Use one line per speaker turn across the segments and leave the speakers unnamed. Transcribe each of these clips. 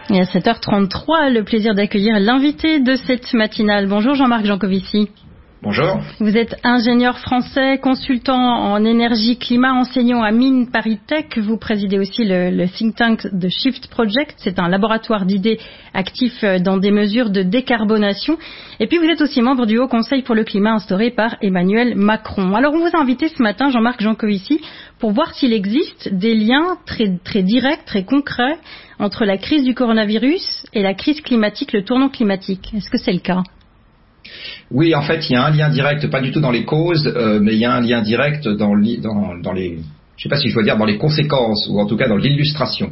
Et à 7h33, le plaisir d'accueillir l'invité de cette matinale. Bonjour Jean-Marc Jancovici.
Bonjour.
Vous êtes ingénieur français, consultant en énergie climat, enseignant à Mines Paris Tech. Vous présidez aussi le think tank The Shift Project. C'est un laboratoire d'idées actif dans des mesures de décarbonation. Et puis vous êtes aussi membre du Haut Conseil pour le climat instauré par Emmanuel Macron. Alors on vous a invité ce matin, Jean-Marc Jancovici, pour voir s'il existe des liens très directs, très concrets entre la crise du coronavirus et la crise climatique, le tournant climatique. Est-ce que c'est le cas ?
Oui, en fait, il y a un lien direct, pas du tout dans les causes, mais il y a un lien direct dans les, je sais pas si je dois dire dans les conséquences, ou en tout cas dans l'illustration.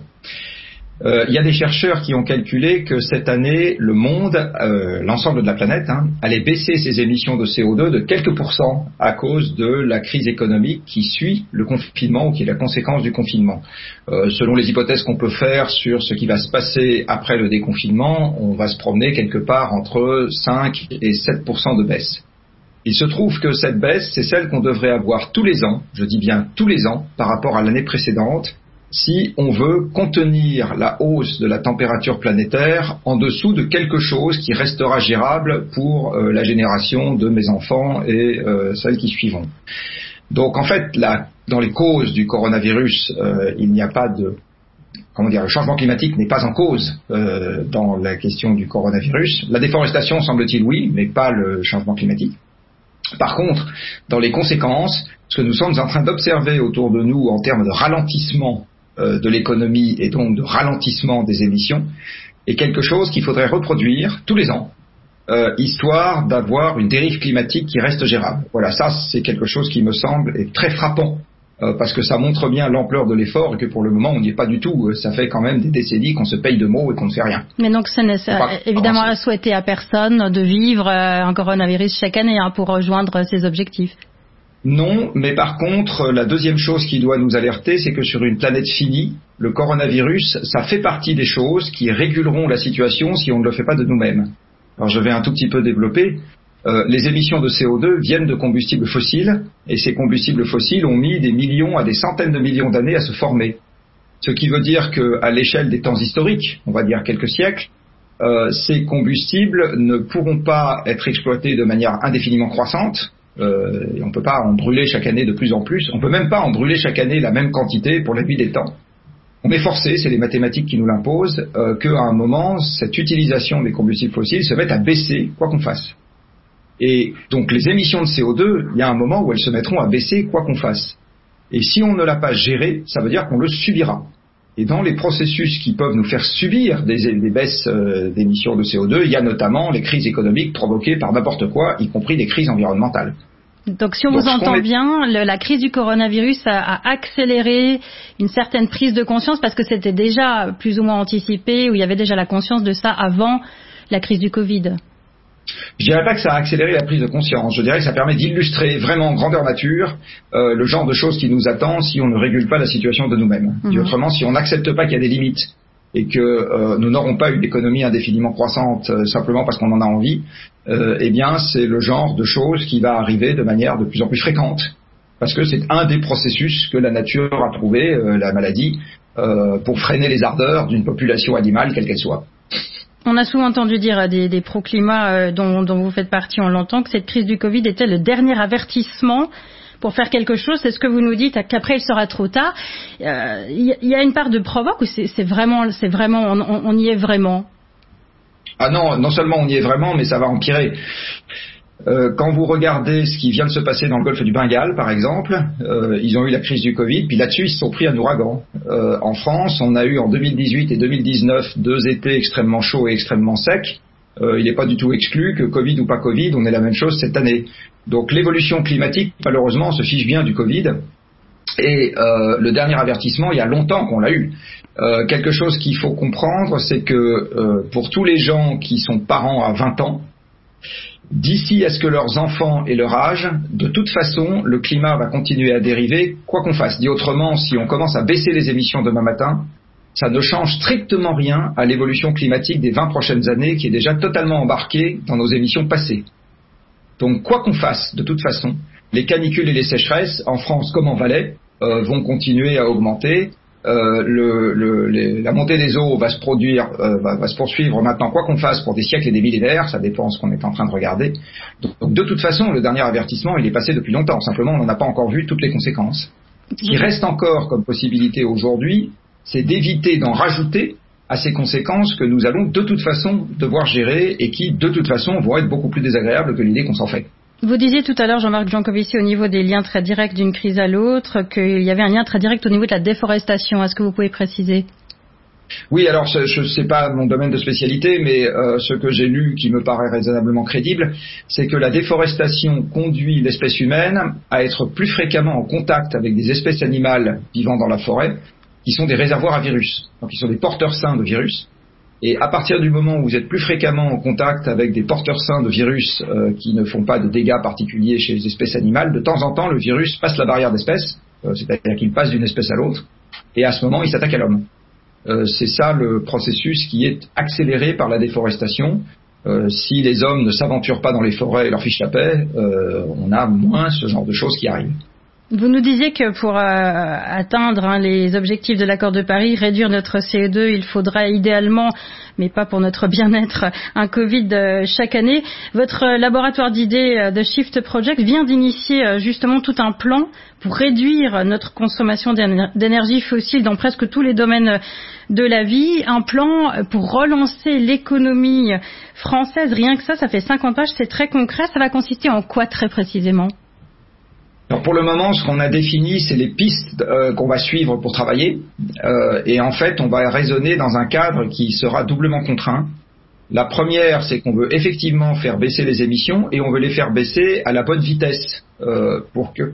Il y a des chercheurs qui ont calculé que cette année, le monde, l'ensemble de la planète, allait baisser ses émissions de CO2 de quelques pourcents à cause de la crise économique qui suit le confinement ou qui est la conséquence du confinement. Selon les hypothèses qu'on peut faire sur ce qui va se passer après le déconfinement, on va se promener quelque part entre 5 et 7% de baisse. Il se trouve que cette baisse, c'est celle qu'on devrait avoir tous les ans, je dis bien tous les ans, par rapport à l'année précédente, si on veut contenir la hausse de la température planétaire en dessous de quelque chose qui restera gérable pour la génération de mes enfants et celles qui suivront. Donc en fait, dans les causes du coronavirus, il n'y a pas de... le changement climatique n'est pas en cause dans la question du coronavirus. La déforestation, semble-t-il, oui, mais pas le changement climatique. Par contre, dans les conséquences, ce que nous sommes en train d'observer autour de nous en termes de ralentissement de l'économie et donc de ralentissement des émissions est quelque chose qu'il faudrait reproduire tous les ans, histoire d'avoir une dérive climatique qui reste gérable. Voilà, ça c'est quelque chose qui me semble est très frappant, parce que ça montre bien l'ampleur de l'effort et que pour le moment on n'y est pas du tout. Ça fait quand même des décennies qu'on se paye de mots et qu'on ne fait rien.
Mais donc ce n'est évidemment à souhaiter à personne de vivre un coronavirus chaque année pour rejoindre ses objectifs.
Non, mais par contre, la deuxième chose qui doit nous alerter, c'est que sur une planète finie, le coronavirus, ça fait partie des choses qui réguleront la situation si on ne le fait pas de nous-mêmes. Alors je vais un tout petit peu développer. Les émissions de CO2 viennent de combustibles fossiles, et ces combustibles fossiles ont mis des millions à des centaines de millions d'années à se former. Ce qui veut dire qu'à l'échelle des temps historiques, on va dire quelques siècles, ces combustibles ne pourront pas être exploités de manière indéfiniment croissante. Et on ne peut pas en brûler chaque année de plus en plus. On ne peut même pas en brûler chaque année la même quantité pour la nuit des temps. On est forcé, c'est les mathématiques qui nous l'imposent, qu'à un moment, cette utilisation des combustibles fossiles se mette à baisser, quoi qu'on fasse. Et donc les émissions de CO2, il y a un moment où elles se mettront à baisser, quoi qu'on fasse. Et si on ne l'a pas géré, ça veut dire qu'on le subira. Et dans les processus qui peuvent nous faire subir des baisses d'émissions de CO2, il y a notamment les crises économiques provoquées par n'importe quoi, y compris des crises environnementales.
Donc si on vous entend bien, la crise du coronavirus a accéléré une certaine prise de conscience parce que c'était déjà plus ou moins anticipé, où il y avait déjà la conscience de ça avant la crise du Covid.
Je dirais pas que ça a accéléré la prise de conscience. Je dirais que ça permet d'illustrer vraiment en grandeur nature le genre de choses qui nous attend si on ne régule pas la situation de nous-mêmes. Dit autrement, si on n'accepte pas qu'il y a des limites et que nous n'aurons pas une économie indéfiniment croissante simplement parce qu'on en a envie, eh bien c'est le genre de choses qui va arriver de manière de plus en plus fréquente. Parce que c'est un des processus que la nature a trouvé, la maladie, pour freiner les ardeurs d'une population animale, quelle qu'elle soit.
On a souvent entendu dire des pro-climat dont vous faites partie, on l'entend, que cette crise du Covid était le dernier avertissement pour faire quelque chose. C'est ce que vous nous dites, qu'après il sera trop tard. Il y a une part de provoque ou c'est vraiment, on y est vraiment?
Ah non seulement on y est vraiment, mais ça va empirer. Quand vous regardez ce qui vient de se passer dans le golfe du Bengale, par exemple, ils ont eu la crise du Covid, puis là-dessus, ils se sont pris un ouragan. En France, on a eu en 2018 et 2019 deux étés extrêmement chauds et extrêmement secs. Il n'est pas du tout exclu que Covid ou pas Covid, on ait la même chose cette année. Donc l'évolution climatique, malheureusement, se fiche bien du Covid. Et le dernier avertissement, il y a longtemps qu'on l'a eu. Quelque chose qu'il faut comprendre, c'est que pour tous les gens qui sont parents à 20 ans, d'ici à ce que leurs enfants aient leur âge, de toute façon, le climat va continuer à dériver, quoi qu'on fasse. Dit autrement, si on commence à baisser les émissions demain matin, ça ne change strictement rien à l'évolution climatique des 20 prochaines années, qui est déjà totalement embarquée dans nos émissions passées. Donc, quoi qu'on fasse, de toute façon, les canicules et les sécheresses, en France comme en Valais, vont continuer à augmenter. la montée des eaux va se poursuivre maintenant, quoi qu'on fasse, pour des siècles et des millénaires. Ça dépend de ce qu'on est en train de regarder. Donc de toute façon, le dernier avertissement, il est passé depuis longtemps. Simplement, on n'en a pas encore vu toutes les conséquences. Ce qui reste encore comme possibilité aujourd'hui, c'est d'éviter d'en rajouter à ces conséquences que nous allons de toute façon devoir gérer et qui, de toute façon, vont être beaucoup plus désagréables que l'idée qu'on s'en fait.
Vous disiez tout à l'heure, Jean-Marc Jancovici, au niveau des liens très directs d'une crise à l'autre, qu'il y avait un lien très direct au niveau de la déforestation. Est-ce que vous pouvez préciser ?
Oui, alors je sais pas mon domaine de spécialité, mais ce que j'ai lu qui me paraît raisonnablement crédible, c'est que la déforestation conduit l'espèce humaine à être plus fréquemment en contact avec des espèces animales vivant dans la forêt, qui sont des réservoirs à virus, donc qui sont des porteurs sains de virus. Et à partir du moment où vous êtes plus fréquemment en contact avec des porteurs sains de virus qui ne font pas de dégâts particuliers chez les espèces animales, de temps en temps, le virus passe la barrière d'espèce, c'est-à-dire qu'il passe d'une espèce à l'autre, et à ce moment, il s'attaque à l'homme. C'est ça le processus qui est accéléré par la déforestation. Si les hommes ne s'aventurent pas dans les forêts et leur fichent la paix, on a moins ce genre de choses qui arrivent.
Vous nous disiez que pour atteindre les objectifs de l'accord de Paris, réduire notre CO2, il faudra idéalement, mais pas pour notre bien-être, un Covid chaque année. Votre laboratoire d'idées de Shift Project vient d'initier justement tout un plan pour réduire notre consommation d'énergie fossile dans presque tous les domaines de la vie. Un plan pour relancer l'économie française. Rien que ça fait 50 pages, c'est très concret. Ça va consister en quoi très précisément ?
Alors pour le moment, ce qu'on a défini, c'est les pistes qu'on va suivre pour travailler. Et en fait, on va raisonner dans un cadre qui sera doublement contraint. La première, c'est qu'on veut effectivement faire baisser les émissions et on veut les faire baisser à la bonne vitesse pour que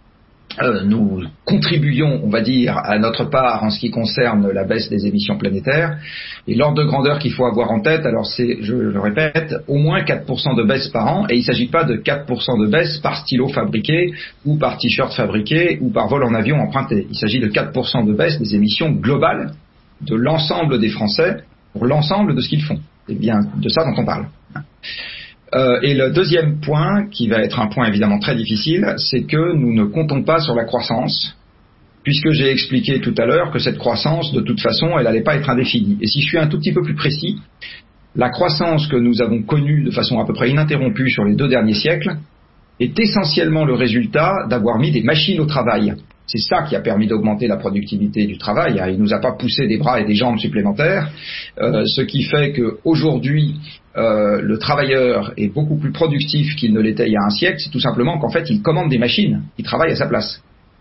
nous contribuions, on va dire, à notre part en ce qui concerne la baisse des émissions planétaires. Et l'ordre de grandeur qu'il faut avoir en tête, alors c'est, je le répète, au moins 4% de baisse par an. Et il ne s'agit pas de 4% de baisse par stylo fabriqué ou par t-shirt fabriqué ou par vol en avion emprunté. Il s'agit de 4% de baisse des émissions globales de l'ensemble des Français pour l'ensemble de ce qu'ils font. C'est bien de ça dont on parle. Et le deuxième point, qui va être un point évidemment très difficile, c'est que nous ne comptons pas sur la croissance, puisque j'ai expliqué tout à l'heure que cette croissance, de toute façon, elle n'allait pas être indéfinie. Et si je suis un tout petit peu plus précis, la croissance que nous avons connue de façon à peu près ininterrompue sur les 2 derniers siècles est essentiellement le résultat d'avoir mis des machines au travail. C'est ça qui a permis d'augmenter la productivité du travail. Il ne nous a pas poussé des bras et des jambes supplémentaires, ce qui fait qu'aujourd'hui, le travailleur est beaucoup plus productif qu'il ne l'était il y a un siècle. C'est tout simplement qu'en fait, il commande des machines qui travaillent à sa place.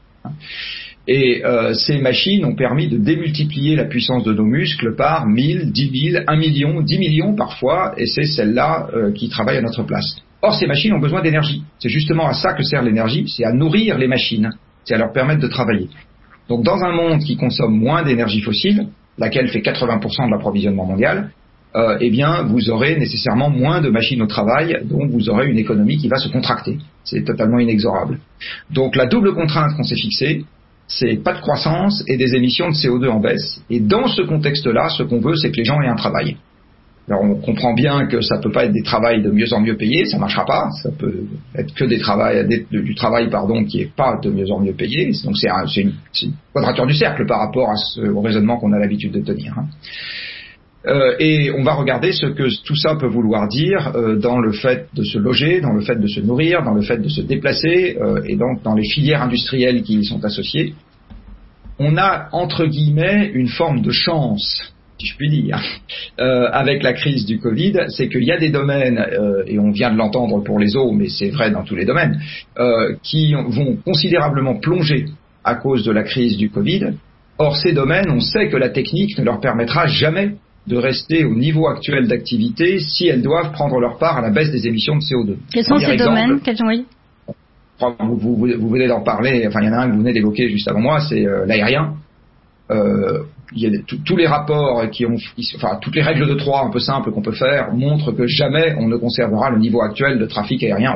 Et ces machines ont permis de démultiplier la puissance de nos muscles par 1000, 10 000, 1 million, 10 millions parfois, et c'est celles-là qui travaillent à notre place. Or, ces machines ont besoin d'énergie. C'est justement à ça que sert l'énergie, c'est à nourrir les machines. C'est à leur permettre de travailler. Donc dans un monde qui consomme moins d'énergie fossile, laquelle fait 80% de l'approvisionnement mondial, eh bien vous aurez nécessairement moins de machines au travail, donc vous aurez une économie qui va se contracter. C'est totalement inexorable. Donc la double contrainte qu'on s'est fixée, c'est pas de croissance et des émissions de CO2 en baisse. Et dans ce contexte-là, ce qu'on veut, c'est que les gens aient un travail. Alors on comprend bien que ça peut pas être des travails de mieux en mieux payés, ça marchera pas. Ça peut être que du travail qui est pas de mieux en mieux payé. Donc c'est une quadrature du cercle par rapport au raisonnement qu'on a l'habitude de tenir. Et on va regarder ce que tout ça peut vouloir dire dans le fait de se loger, dans le fait de se nourrir, dans le fait de se déplacer et donc dans les filières industrielles qui y sont associées. On a entre guillemets une forme de chance, si je puis dire, avec la crise du Covid, c'est qu'il y a des domaines, et on vient de l'entendre pour les eaux, mais c'est vrai dans tous les domaines, qui vont considérablement plonger à cause de la crise du Covid. Or, ces domaines, on sait que la technique ne leur permettra jamais de rester au niveau actuel d'activité si elles doivent prendre leur part à la baisse des émissions de CO2.
Quels sont ces domaines ?
Vous venez d'en parler, enfin il y en a un que vous venez d'évoquer juste avant moi, c'est l'aérien. Il y a tous les rapports toutes les règles de 3 un peu simples qu'on peut faire montrent que jamais on ne conservera le niveau actuel de trafic aérien,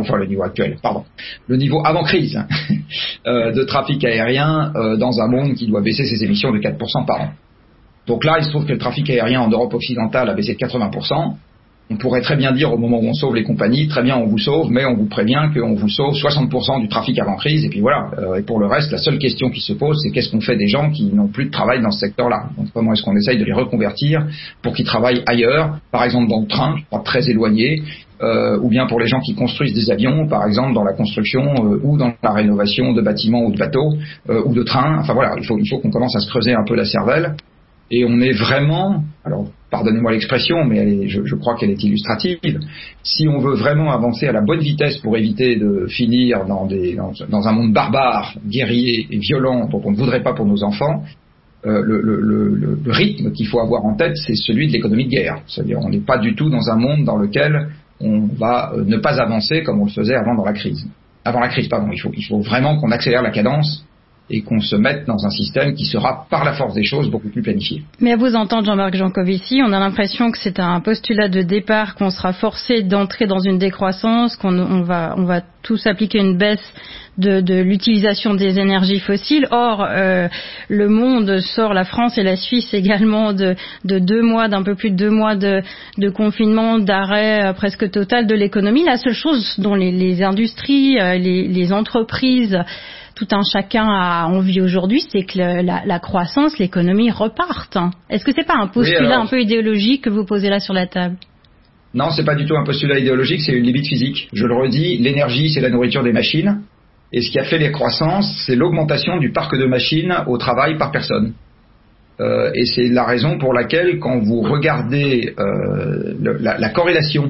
le niveau avant crise de trafic aérien dans un monde qui doit baisser ses émissions de 4% par an. Donc là, il se trouve que le trafic aérien en Europe occidentale a baissé de 80%. on pourrait très bien dire au moment où on sauve les compagnies, très bien on vous sauve, mais on vous prévient qu'on vous sauve 60% du trafic avant crise, et puis voilà. Et pour le reste, la seule question qui se pose, c'est qu'est-ce qu'on fait des gens qui n'ont plus de travail dans ce secteur-là. Donc comment est-ce qu'on essaye de les reconvertir pour qu'ils travaillent ailleurs, par exemple dans le train, pas très éloigné, ou bien pour les gens qui construisent des avions, par exemple dans la construction ou dans la rénovation de bâtiments ou de bateaux ou de trains. Enfin voilà, il faut qu'on commence à se creuser un peu la cervelle. Et on est vraiment, alors pardonnez-moi l'expression, mais je crois qu'elle est illustrative. Si on veut vraiment avancer à la bonne vitesse pour éviter de finir dans un monde barbare, guerrier et violent dont on ne voudrait pas pour nos enfants, le rythme qu'il faut avoir en tête, c'est celui de l'économie de guerre. C'est-à-dire, on n'est pas du tout dans un monde dans lequel on va ne pas avancer comme on le faisait avant la crise. Il faut vraiment qu'on accélère la cadence et qu'on se mette dans un système qui sera, par la force des choses, beaucoup plus planifié.
Mais à vous entendre, Jean-Marc Jancovici, on a l'impression que c'est un postulat de départ, qu'on sera forcé d'entrer dans une décroissance, qu'on va tous appliquer une baisse de l'utilisation des énergies fossiles. Or, le monde sort, la France et la Suisse également, d'un peu plus de 2 mois de confinement, d'arrêt presque total de l'économie. La seule chose dont les industries, les entreprises, tout un chacun a envie aujourd'hui, c'est que la croissance, l'économie repartent. Est-ce que c'est pas un postulat un peu idéologique que vous posez là sur la table?
Non, c'est pas du tout un postulat idéologique, c'est une limite physique. Je le redis, l'énergie, c'est la nourriture des machines. Et ce qui a fait les croissances, c'est l'augmentation du parc de machines au travail par personne. Et c'est la raison pour laquelle, quand vous regardez la corrélation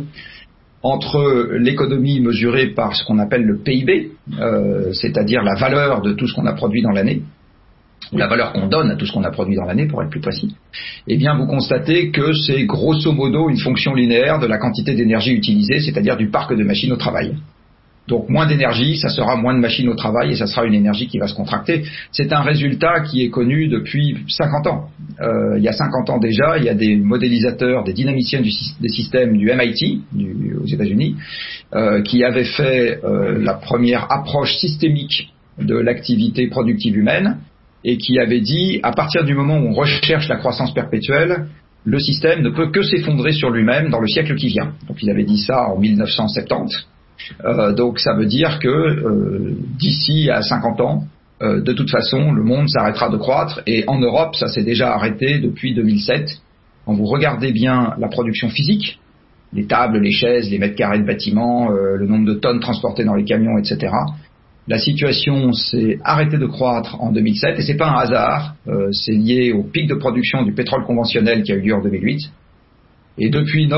entre l'économie mesurée par ce qu'on appelle le PIB, c'est-à-dire la valeur de tout ce qu'on a produit dans l'année, ou la valeur qu'on donne à tout ce qu'on a produit dans l'année, pour être plus précis, eh bien vous constatez que c'est grosso modo une fonction linéaire de la quantité d'énergie utilisée, c'est-à-dire du parc de machines au travail. Donc moins d'énergie, ça sera moins de machines au travail et ça sera une énergie qui va se contracter. C'est un résultat qui est connu depuis 50 ans. Il y a 50 ans déjà, il y a des modélisateurs, des dynamiciens des systèmes du MIT aux États-Unis qui avaient fait la première approche systémique de l'activité productive humaine et qui avaient dit, à partir du moment où on recherche la croissance perpétuelle, le système ne peut que s'effondrer sur lui-même dans le siècle qui vient. Donc il avait dit ça en 1970. Donc ça veut dire que d'ici à 50 ans, de toute façon, le monde s'arrêtera de croître. Et en Europe, ça s'est déjà arrêté depuis 2007. Quand vous regardez bien la production physique, les tables, les chaises, les mètres carrés de bâtiments, le nombre de tonnes transportées dans les camions, etc., la situation s'est arrêtée de croître en 2007. Et c'est pas un hasard, c'est lié au pic de production du pétrole conventionnel qui a eu lieu en 2008. Et depuis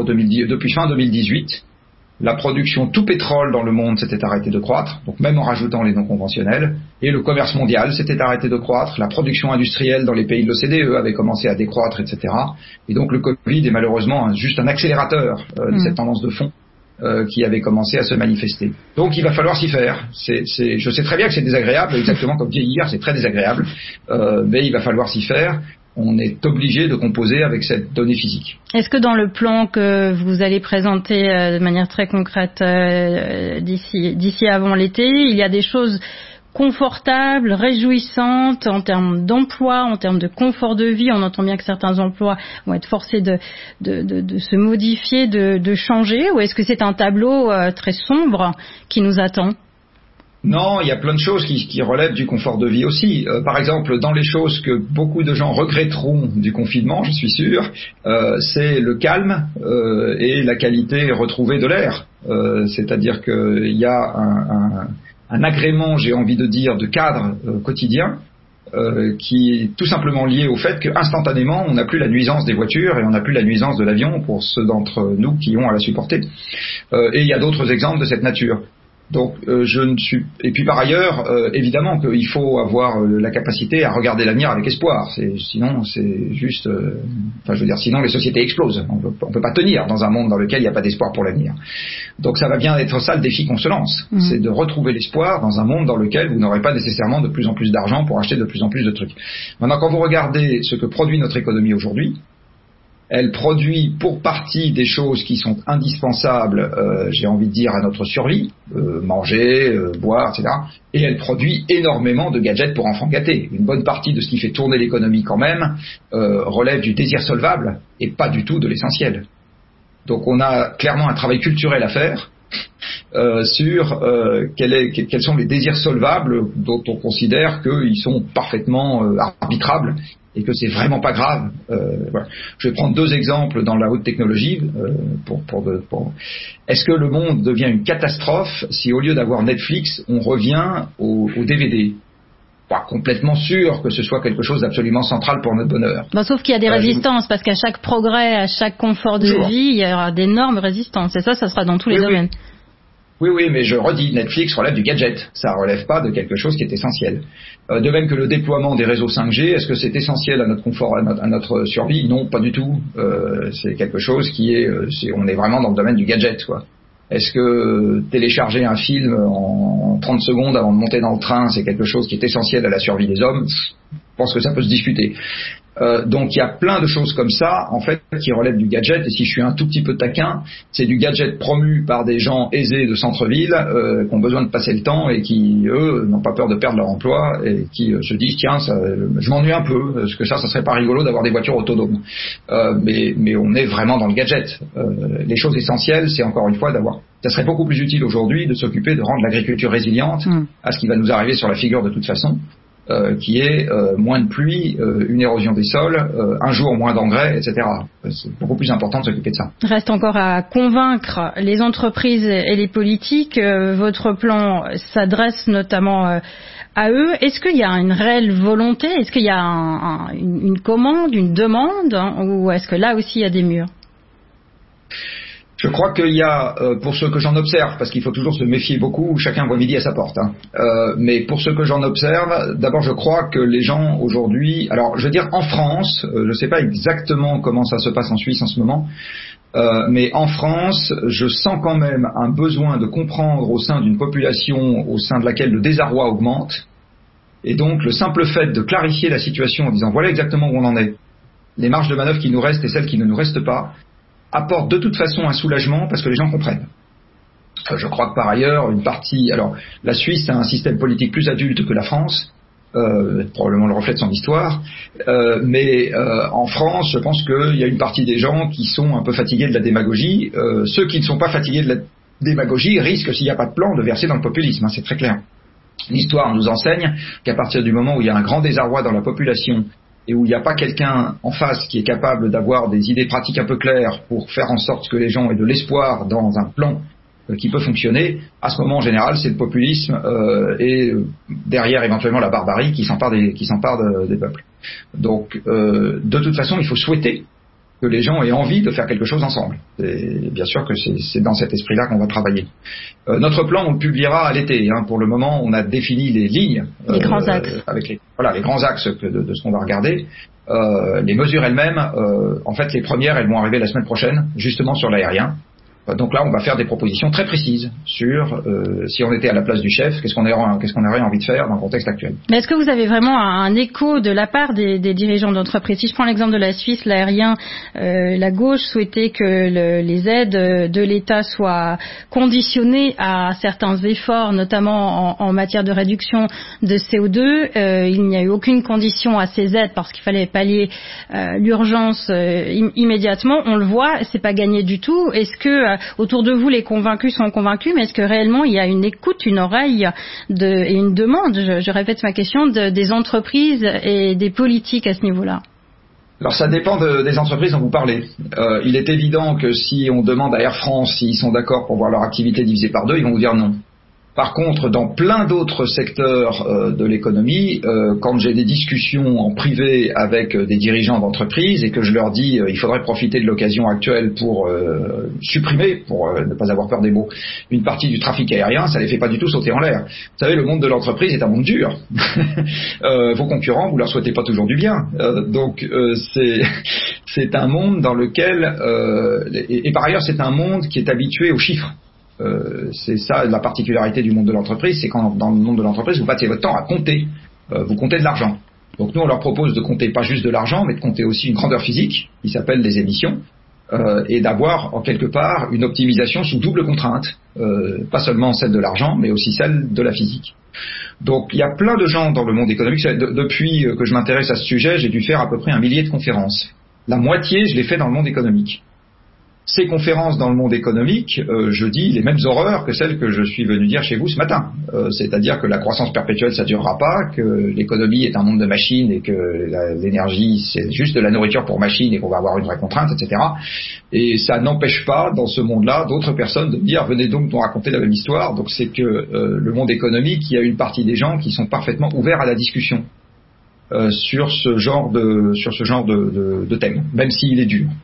fin 2018, la production tout pétrole dans le monde s'était arrêtée de croître, donc même en rajoutant les non conventionnels, et le commerce mondial s'était arrêté de croître, la production industrielle dans les pays de l'OCDE avait commencé à décroître, etc. Et donc le Covid est malheureusement juste un accélérateur de cette tendance de fond qui avait commencé à se manifester. Donc il va falloir s'y faire. Je sais très bien que c'est désagréable, exactement comme vieillir, c'est très désagréable, mais il va falloir s'y faire. On est obligé de composer avec cette donnée physique.
Est-ce que dans le plan que vous allez présenter de manière très concrète d'ici avant l'été, il y a des choses confortables, réjouissantes en termes d'emploi, en termes de confort de vie? On entend bien que certains emplois vont être forcés de se modifier, de changer, ou est-ce que c'est un tableau très sombre qui nous attend?
Non, il y a plein de choses qui relèvent du confort de vie aussi. Par exemple, dans les choses que beaucoup de gens regretteront du confinement, je suis sûr, c'est le calme et la qualité retrouvée de l'air. C'est-à-dire qu'il y a un agrément, j'ai envie de dire, de cadre quotidien qui est tout simplement lié au fait qu'instantanément, on n'a plus la nuisance des voitures et on n'a plus la nuisance de l'avion pour ceux d'entre nous qui ont à la supporter. Et il y a d'autres exemples de cette nature. Donc et puis par ailleurs évidemment qu'il faut avoir la capacité à regarder l'avenir avec espoir. Sinon c'est juste sinon les sociétés explosent. On peut pas tenir dans un monde dans lequel il n'y a pas d'espoir pour l'avenir. Donc ça va bien être ça le défi qu'on se lance, c'est de retrouver l'espoir dans un monde dans lequel vous n'aurez pas nécessairement de plus en plus d'argent pour acheter de plus en plus de trucs. Maintenant, quand vous regardez ce que produit notre économie aujourd'hui, elle produit pour partie des choses qui sont indispensables, j'ai envie de dire, à notre survie, manger, boire, etc. Et elle produit énormément de gadgets pour enfants gâtés. Une bonne partie de ce qui fait tourner l'économie quand même relève du désir solvable et pas du tout de l'essentiel. Donc on a clairement un travail culturel à faire sur quels sont les désirs solvables dont on considère qu'ils sont parfaitement arbitrables et que c'est vraiment pas grave. Voilà. Je vais prendre 2 exemples dans la haute technologie. Est-ce que le monde devient une catastrophe si au lieu d'avoir Netflix, on revient au DVD? Pas complètement sûr que ce soit quelque chose d'absolument central pour notre bonheur.
Bon, sauf qu'il y a des résistances, parce qu'à chaque progrès, à chaque confort de vie, il y aura d'énormes résistances. Et ça sera dans tous les domaines.
Oui, mais je redis, Netflix relève du gadget. Ça relève pas de quelque chose qui est essentiel. De même que le déploiement des réseaux 5G, est-ce que c'est essentiel à notre confort, à notre survie? Non, pas du tout. C'est quelque chose qui on est vraiment dans le domaine du gadget, quoi. Est-ce que télécharger un film en 30 secondes avant de monter dans le train, c'est quelque chose qui est essentiel à la survie des hommes? Je pense que ça peut se discuter. Donc il y a plein de choses comme ça, en fait, qui relèvent du gadget. Et si je suis un tout petit peu taquin, c'est du gadget promu par des gens aisés de centre-ville qui ont besoin de passer le temps et qui, eux, n'ont pas peur de perdre leur emploi et qui se disent tiens, je m'ennuie un peu, parce que ça serait pas rigolo d'avoir des voitures autonomes. Mais on est vraiment dans le gadget. Les choses essentielles, c'est encore une fois ça serait beaucoup plus utile aujourd'hui de s'occuper de rendre l'agriculture résiliente à ce qui va nous arriver sur la figure de toute façon. Qui est moins de pluie, une érosion des sols, un jour moins d'engrais, etc. C'est beaucoup plus important de s'occuper de ça.
Reste encore à convaincre les entreprises et les politiques. Votre plan s'adresse notamment à eux. Est-ce qu'il y a une réelle volonté? Est-ce qu'il y a une commande, une demande, ou est-ce que là aussi il y a des murs?
Je crois qu'il y a, pour ce que j'en observe, parce qu'il faut toujours se méfier beaucoup, chacun voit midi à sa porte, mais pour ce que j'en observe, d'abord je crois que les gens aujourd'hui, alors je veux dire en France, je ne sais pas exactement comment ça se passe en Suisse en ce moment, mais en France, je sens quand même un besoin de comprendre au sein d'une population au sein de laquelle le désarroi augmente, et donc le simple fait de clarifier la situation en disant voilà exactement où on en est, les marges de manœuvre qui nous restent et celles qui ne nous restent pas, apporte de toute façon un soulagement parce que les gens comprennent. Je crois que par ailleurs, alors la Suisse a un système politique plus adulte que la France, probablement le reflet de son histoire, mais en France, je pense qu'il y a une partie des gens qui sont un peu fatigués de la démagogie. Ceux qui ne sont pas fatigués de la démagogie risquent, s'il n'y a pas de plan, de verser dans le populisme, c'est très clair. L'histoire nous enseigne qu'à partir du moment où il y a un grand désarroi dans la population et où il n'y a pas quelqu'un en face qui est capable d'avoir des idées pratiques un peu claires pour faire en sorte que les gens aient de l'espoir dans un plan qui peut fonctionner, à ce moment en général c'est le populisme et derrière éventuellement la barbarie qui s'empare des peuples. Donc de toute façon il faut souhaiter que les gens aient envie de faire quelque chose ensemble. Et bien sûr que c'est dans cet esprit-là qu'on va travailler. Notre plan, on le publiera à l'été. Pour le moment, on a défini les lignes.
Les grands axes.
Avec les grands axes de ce qu'on va regarder. Les mesures elles-mêmes, en fait, les premières, elles vont arriver la semaine prochaine, justement sur l'aérien. Donc là, on va faire des propositions très précises sur si on était à la place du chef, qu'est-ce qu'on aurait envie de faire dans le contexte actuel.
Mais est-ce que vous avez vraiment un écho de la part des dirigeants d'entreprise? Si je prends l'exemple de la Suisse, l'aérien, la gauche souhaitait que les aides de l'État soient conditionnées à certains efforts, notamment en matière de réduction de CO2. Il n'y a eu aucune condition à ces aides parce qu'il fallait pallier l'urgence immédiatement. On le voit, c'est pas gagné du tout. Est-ce que autour de vous, les convaincus sont convaincus, mais est-ce que réellement il y a une écoute, une oreille et une demande, je répète ma question, des entreprises et des politiques à ce niveau-là?
Alors ça dépend des entreprises dont vous parlez. Il est évident que si on demande à Air France s'ils sont d'accord pour voir leur activité divisée par 2, ils vont vous dire non. Par contre, dans plein d'autres secteurs de l'économie, quand j'ai des discussions en privé avec des dirigeants d'entreprise et que je leur dis il faudrait profiter de l'occasion actuelle pour supprimer, pour ne pas avoir peur des mots, une partie du trafic aérien, ça les fait pas du tout sauter en l'air. Vous savez, le monde de l'entreprise est un monde dur. Vos concurrents, vous leur souhaitez pas toujours du bien. Donc c'est un monde dans lequel et par ailleurs c'est un monde qui est habitué aux chiffres. C'est ça la particularité du monde de l'entreprise, c'est quand dans le monde de l'entreprise vous passez votre temps à compter, vous comptez de l'argent. Donc nous on leur propose de compter pas juste de l'argent, mais de compter aussi une grandeur physique qui s'appelle les émissions, et d'avoir en quelque part une optimisation sous double contrainte, pas seulement celle de l'argent, mais aussi celle de la physique. Donc il y a plein de gens dans le monde économique. Depuis que je m'intéresse à ce sujet, j'ai dû faire à peu près 1 millier de conférences. La moitié je l'ai fait dans le monde économique. Ces conférences dans le monde économique, je dis les mêmes horreurs que celles que je suis venu dire chez vous ce matin. C'est-à-dire que la croissance perpétuelle, ça durera pas, que l'économie est un monde de machines et que l'énergie, c'est juste de la nourriture pour machines et qu'on va avoir une vraie contrainte, etc. Et ça n'empêche pas, dans ce monde-là, d'autres personnes de dire venez donc nous raconter la même histoire. Donc c'est que le monde économique, il y a une partie des gens qui sont parfaitement ouverts à la discussion sur ce genre de thème, même s'il est dur.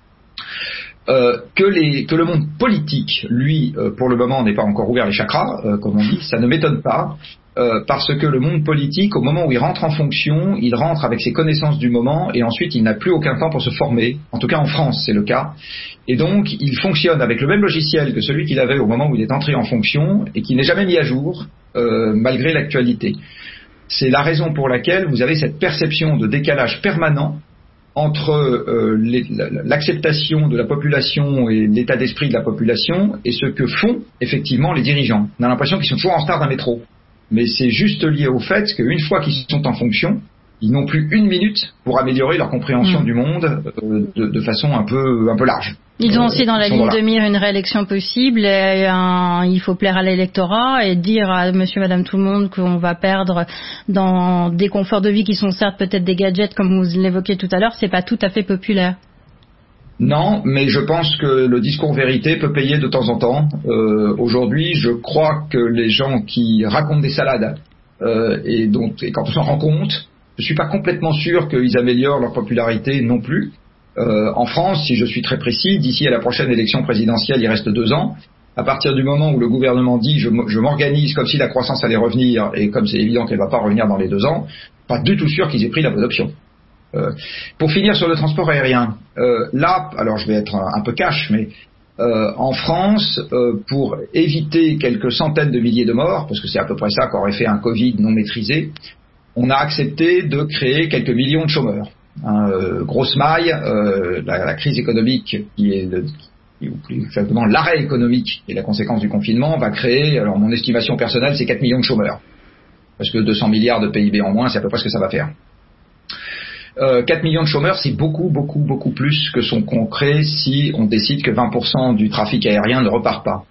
Que le monde politique, lui, pour le moment, n'est pas encore ouvert les chakras, comme on dit, ça ne m'étonne pas, parce que le monde politique, au moment où il rentre en fonction, il rentre avec ses connaissances du moment, et ensuite il n'a plus aucun temps pour se former. En tout cas, en France, c'est le cas. Et donc, il fonctionne avec le même logiciel que celui qu'il avait au moment où il est entré en fonction, et qui n'est jamais mis à jour, malgré l'actualité. C'est la raison pour laquelle vous avez cette perception de décalage permanent entre l'acceptation de la population et l'état d'esprit de la population et ce que font effectivement les dirigeants. On a l'impression qu'ils sont toujours en retard d'un métro. Mais c'est juste lié au fait qu'une fois qu'ils sont en fonction, ils n'ont plus une minute pour améliorer leur compréhension du monde de façon un peu large.
Ils ont aussi dans la ligne de mire une réélection possible. Il faut plaire à l'électorat et dire à monsieur, madame, tout le monde qu'on va perdre dans des conforts de vie qui sont certes peut-être des gadgets, comme vous l'évoquiez tout à l'heure. C'est pas tout à fait populaire.
Non, mais je pense que le discours vérité peut payer de temps en temps. Aujourd'hui, je crois que les gens qui racontent des salades et quand on s'en rend compte, je suis pas complètement sûr qu'ils améliorent leur popularité non plus. En France, si je suis très précis, d'ici à la prochaine élection présidentielle, il reste 2 ans. À partir du moment où le gouvernement dit je m'organise comme si la croissance allait revenir, et comme c'est évident qu'elle ne va pas revenir dans les 2 ans, pas du tout sûr qu'ils aient pris la bonne option. Pour finir sur le transport aérien, là, alors je vais être un peu cash, mais en France, pour éviter quelques centaines de milliers de morts, parce que c'est à peu près ça qu'aurait fait un Covid non maîtrisé, on a accepté de créer quelques millions de chômeurs. Grosse maille, la crise économique ou plus exactement l'arrêt économique et la conséquence du confinement va créer, alors mon estimation personnelle, c'est 4 millions de chômeurs. Parce que 200 milliards de PIB en moins, c'est à peu près ce que ça va faire. 4 millions de chômeurs, c'est beaucoup plus que son concret si on décide que 20% du trafic aérien ne repart pas.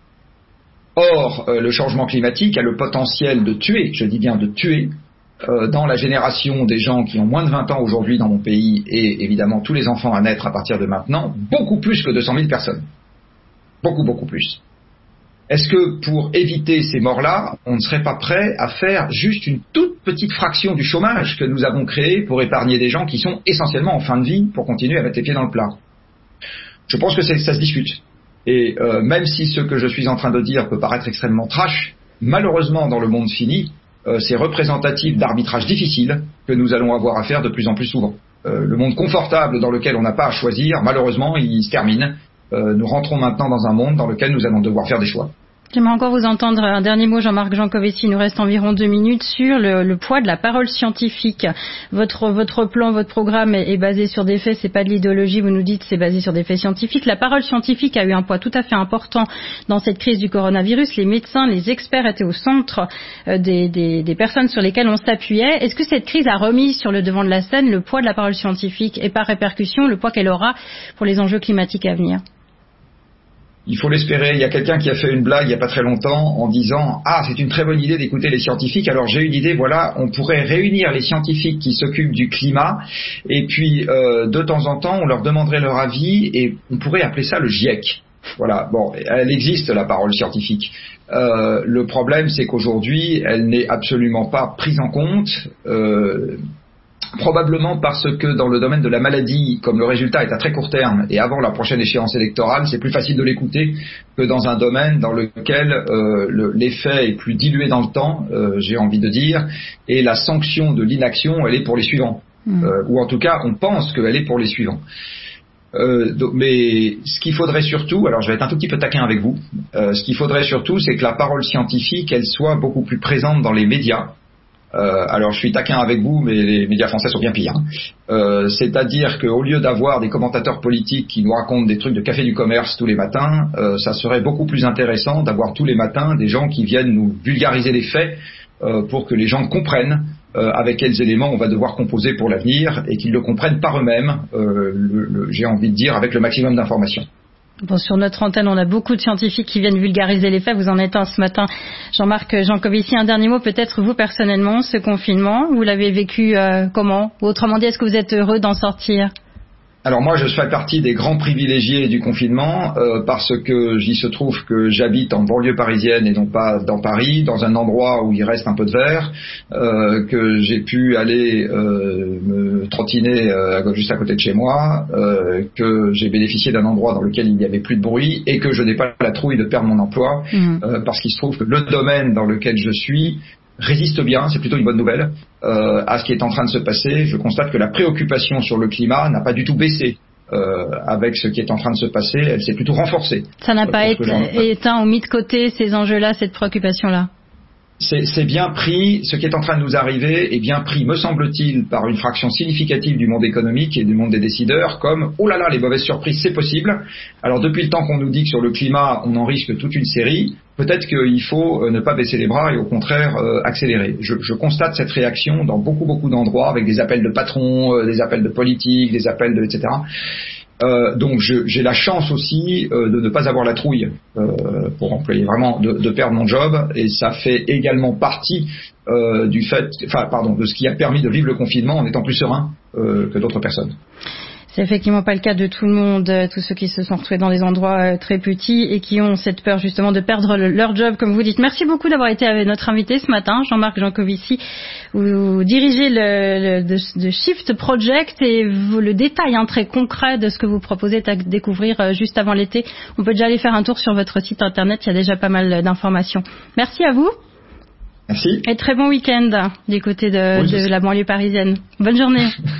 Or, le changement climatique a le potentiel de tuer, je dis bien de tuer, dans la génération des gens qui ont moins de 20 ans aujourd'hui dans mon pays et évidemment tous les enfants à naître à partir de maintenant, beaucoup plus que 200 000 personnes. Beaucoup plus. Est-ce que pour éviter ces morts-là, on ne serait pas prêt à faire juste une toute petite fraction du chômage que nous avons créé pour épargner des gens qui sont essentiellement en fin de vie pour continuer à mettre les pieds dans le plat? Je pense que ça se discute. Et même si ce que je suis en train de dire peut paraître extrêmement trash, malheureusement dans le monde fini, c'est représentatif d'arbitrages difficiles que nous allons avoir à faire de plus en plus souvent. Le monde confortable dans lequel on n'a pas à choisir, malheureusement, il se termine. Nous rentrons maintenant dans un monde dans lequel nous allons devoir faire des choix.
J'aimerais encore vous entendre un dernier mot, Jean-Marc Jancovici. Il nous reste environ 2 minutes sur le poids de la parole scientifique. Votre plan, votre programme est basé sur des faits, c'est pas de l'idéologie, vous nous dites, c'est basé sur des faits scientifiques. La parole scientifique a eu un poids tout à fait important dans cette crise du coronavirus. Les médecins, les experts étaient au centre des personnes sur lesquelles on s'appuyait. Est-ce que cette crise a remis sur le devant de la scène le poids de la parole scientifique et par répercussion le poids qu'elle aura pour les enjeux climatiques à venir?
Il faut l'espérer. Il y a quelqu'un qui a fait une blague il n'y a pas très longtemps en disant « Ah, c'est une très bonne idée d'écouter les scientifiques. Alors j'ai une idée, voilà, on pourrait réunir les scientifiques qui s'occupent du climat et puis de temps en temps, on leur demanderait leur avis et on pourrait appeler ça le GIEC. » Voilà, bon, elle existe la parole scientifique. Le problème, c'est qu'aujourd'hui, elle n'est absolument pas prise en compte. Probablement parce que dans le domaine de la maladie, comme le résultat est à très court terme et avant la prochaine échéance électorale, c'est plus facile de l'écouter que dans un domaine dans lequel l'effet est plus dilué dans le temps, j'ai envie de dire, et la sanction de l'inaction, elle est pour les suivants. Ou en tout cas, on pense qu'elle est pour les suivants. Mais ce qu'il faudrait surtout, alors je vais être un tout petit peu taquin avec vous, ce qu'il faudrait surtout, c'est que la parole scientifique, elle soit beaucoup plus présente dans les médias. Alors je suis taquin avec vous, mais les médias français sont bien pires. C'est-à-dire qu'au lieu d'avoir des commentateurs politiques qui nous racontent des trucs de café du commerce tous les matins, ça serait beaucoup plus intéressant d'avoir tous les matins des gens qui viennent nous vulgariser les faits pour que les gens comprennent avec quels éléments on va devoir composer pour l'avenir et qu'ils le comprennent par eux-mêmes, j'ai envie de dire, avec le maximum d'informations.
Bon, sur notre antenne, on a beaucoup de scientifiques qui viennent vulgariser les faits. Vous en êtes un ce matin, Jean-Marc Jancovici. Un dernier mot, peut-être vous personnellement, ce confinement, vous l'avez vécu comment? Ou autrement dit, est-ce que vous êtes heureux d'en sortir?
Alors moi, je fais partie des grands privilégiés du confinement parce que il se trouve que j'habite en banlieue parisienne et non pas dans Paris, dans un endroit où il reste un peu de verre, que j'ai pu aller me trottiner juste à côté de chez moi, que j'ai bénéficié d'un endroit dans lequel il n'y avait plus de bruit et que je n'ai pas la trouille de perdre mon emploi parce qu'il se trouve que le domaine dans lequel je suis résiste bien, c'est plutôt une bonne nouvelle, à ce qui est en train de se passer. Je constate que la préoccupation sur le climat n'a pas du tout baissé avec ce qui est en train de se passer, elle s'est plutôt renforcée.
Ça n'a pas été éteint ou mis de côté ces enjeux-là, cette préoccupation-là?
C'est bien pris, ce qui est en train de nous arriver est bien pris, me semble-t-il, par une fraction significative du monde économique et du monde des décideurs, comme « oh là là, les mauvaises surprises, c'est possible ». Alors depuis le temps qu'on nous dit que sur le climat, on en risque toute une série, peut-être qu'il faut ne pas baisser les bras et au contraire accélérer. Je constate cette réaction dans beaucoup d'endroits, avec des appels de patrons, des appels de politiques, des appels de etc. Donc j'ai la chance aussi de ne pas avoir la trouille pour employer vraiment de perdre mon job, et ça fait également partie de ce qui a permis de vivre le confinement en étant plus serein que d'autres personnes.
C'est effectivement pas le cas de tout le monde, tous ceux qui se sont retrouvés dans des endroits très petits et qui ont cette peur justement de perdre leur job, comme vous dites. Merci beaucoup d'avoir été avec notre invité ce matin, Jean-Marc Jancovici. Vous dirigez le Shift Project et le détail très concret de ce que vous proposez à découvrir juste avant l'été. On peut déjà aller faire un tour sur votre site internet, il y a déjà pas mal d'informations. Merci à vous.
Merci.
Et très bon week-end du côté de la banlieue parisienne. Bonne journée.